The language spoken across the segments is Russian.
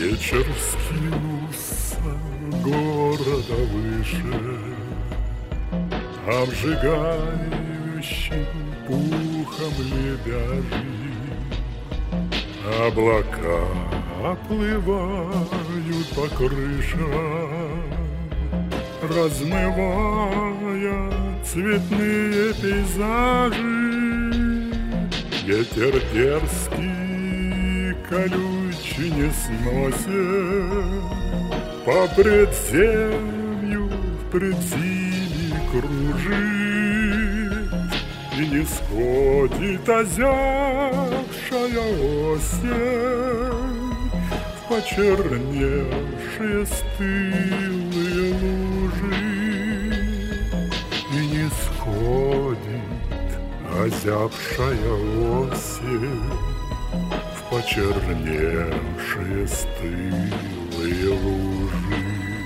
Вечер вскинулся города выше, обжигающим пухом лебяжий. Облака оплывают по крышам, размывая цветные пейзажи. Ветер дерзкий, колючий не сносит по предземью в предзимий кружит, и не сходит озябшая осень в почерневшие стылые лужи, и не сходит озябшая осень в почерневшие стылые лужи.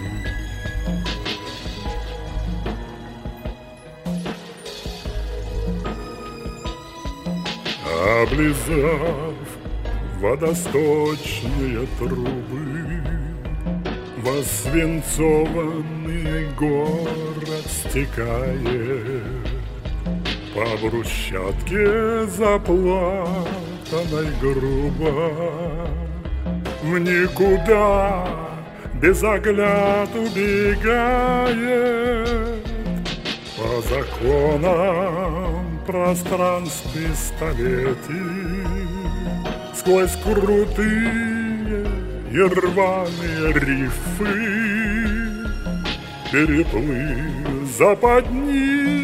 Облизав водосточные трубы, во свинцованный город стекает по брусчатке заплатанной грубо, в никуда без огляду убегает по законам пространстве столетий, сквозь крутые и рваные рифы, переплыв западни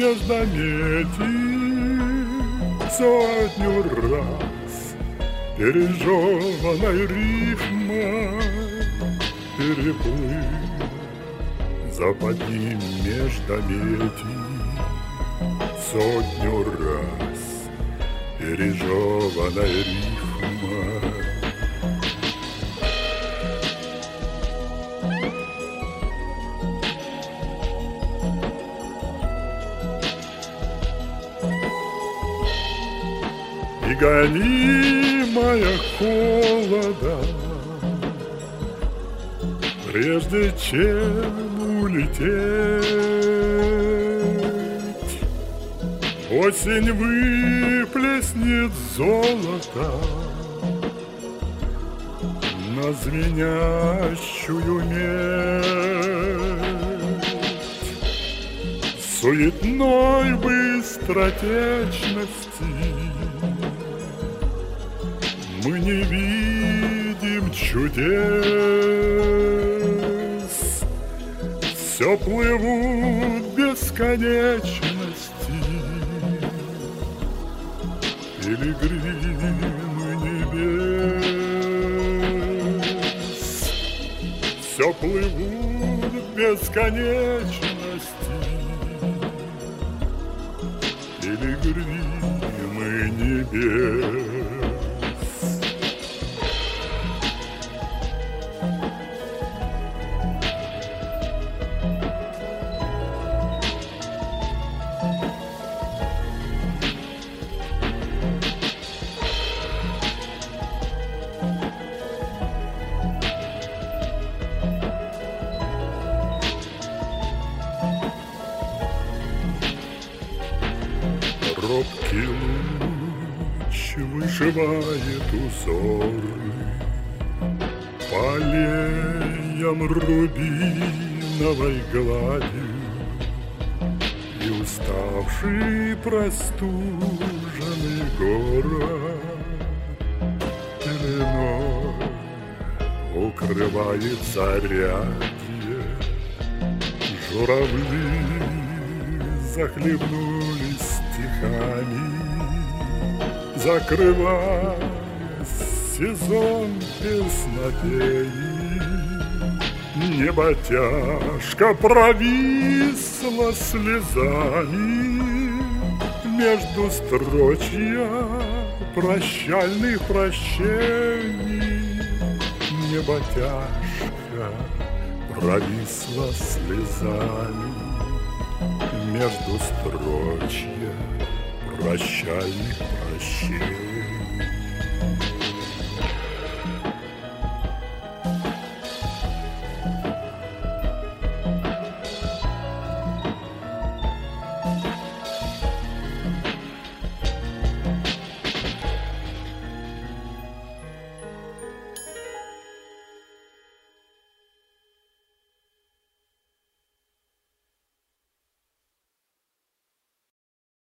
междометий, сотню раз пережеванной рифмой, переплыв западни междометий, сотню раз пережеванной рифмой. И гонимая холодом, прежде чем улететь, осень выплеснет золото на звенящую медь суетной быстротечности. Мы не видим чудес, все плывут бесконечности, пилигримы небес, все плывут бесконечности, пилигримы небес. Робкий луч вышивает узоры по аллеям рубиновой гладью, и уставший простуженный город пеленой укрывает зарядье. Журавли захлебнулись стихами, закрывая сезон песнопений. Небо тяжко провисло слезами между строчья прощальных прощений. Небо тяжко провисло слезами между строчья прощальных прощений.